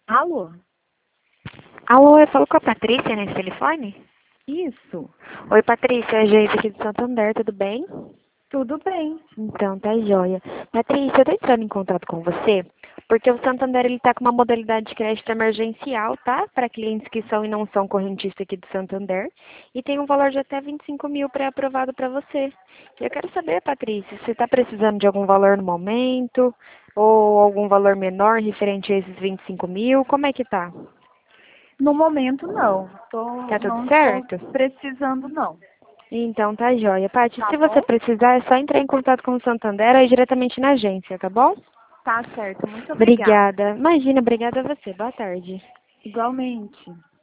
Alô? Alô, eu falo com a Patrícia nesse telefone? Isso. Oi, Patrícia, é a Geise aqui de Santander, tudo bem? Tudo bem. Então, tá joia. Patrícia, eu tô entrando em contato com você, porque o Santander, ele tá com uma modalidade de crédito emergencial, tá? Para clientes que são e não são correntistas aqui do Santander, e tem um valor de até 25 mil pré-aprovado para você. Eu quero saber, Patrícia, você tá precisando de algum valor no momento, ou algum valor menor referente a esses 25 mil? Como é que tá? No momento, não. Tá tudo Não estou certo? precisando, não. Então tá joia. Paty, Tá se você bom? precisar, é só entrar em contato com o Santander ou ir diretamente na agência, tá bom? Tá certo. Muito obrigada. Obrigada. Imagina, obrigada a você. Boa tarde. Igualmente.